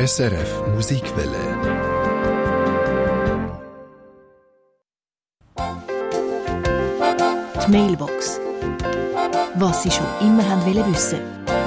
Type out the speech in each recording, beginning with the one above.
SRF Musikwelle. Die Mailbox. Was Sie schon immer wissen wollten.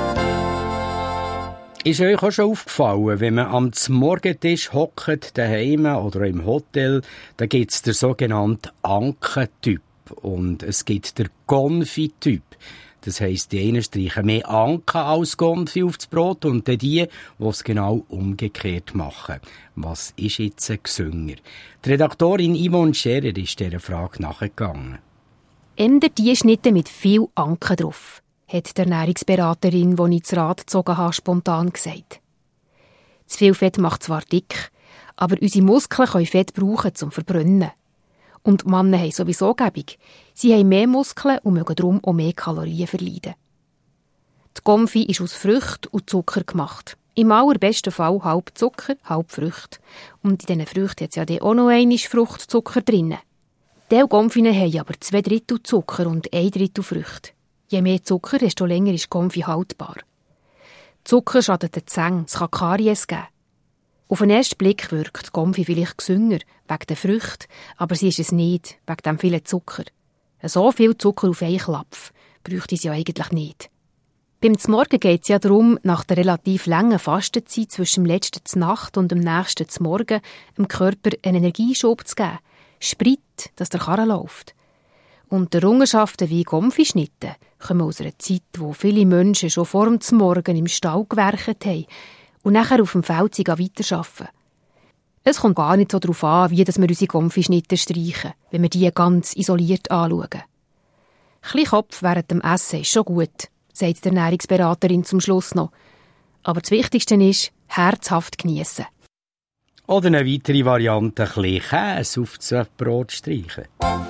Ist euch auch schon aufgefallen, wenn man am Morgentisch hockt, daheim oder im Hotel, da gibt es den sogenannten Ankentyp und es gibt den Konfi-Typ. Das heisst, die einen streichen mehr Anken als Konfi aufs Brot und die, die es genau umgekehrt machen. Was ist jetzt ein Gesünger? Die Redaktorin Yvonne Scherer ist dieser Frage nachgegangen. Änder die Schnitte mit viel Anken drauf, hat die Ernährungsberaterin, die ich ins Rad gezogen habe, spontan gesagt. Zu viel Fett macht zwar dick, aber unsere Muskeln können Fett brauchen zum Verbrennen. Und die Männer haben sowieso gäbig. Sie haben mehr Muskeln und mögen darum auch mehr Kalorien verleiden. Die Konfi ist aus Früchten und Zucker gemacht. Im allerbesten Fall halb Zucker, halb Früchte. Und in diesen Früchten hat es ja dann auch noch einmal Fruchtzucker drin. Diese Konfinen haben aber 2/3 Zucker und 1/3 Früchte. Je mehr Zucker, desto länger ist die Konfi haltbar. Zucker schadet den Zähnen, es kann Karies geben. Auf den ersten Blick wirkt die Konfi vielleicht gesünger, wegen der Früchte, aber sie ist es nicht, wegen dem vielen Zucker. So viel Zucker auf einen Klapf bräuchte es ja eigentlich nicht. Beim Zmorgen geht es ja darum, nach der relativ langen Fastenzeit zwischen dem letzten Nacht und dem nächsten Zmorgen dem Körper einen Energieschub zu geben. Sprit, dass der Karren läuft. Und die Errungenschaften wie Konfischnitten kommen aus einer Zeit, wo viele Menschen schon vor dem Zmorgen im Stall gewerkt haben und nachher auf dem Feld weiterarbeiten. Es kommt gar nicht so darauf an, wie wir unsere Konfischnitten streichen, wenn wir die ganz isoliert anschauen. Ein bisschen Kopf während dem Essen ist schon gut, sagt die Ernährungsberaterin zum Schluss noch. Aber das Wichtigste ist, herzhaft geniessen. Oder eine weitere Variante, ein bisschen Käse auf das Brot streichen.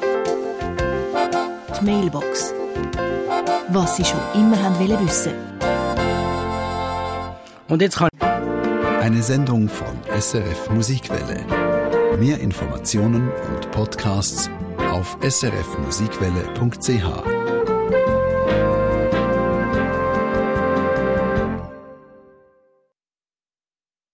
Die Mailbox. Was Sie schon immer wissen wollten. Und jetzt kann Eine Sendung von SRF Musikwelle. Mehr Informationen und Podcasts auf srfmusikwelle.ch.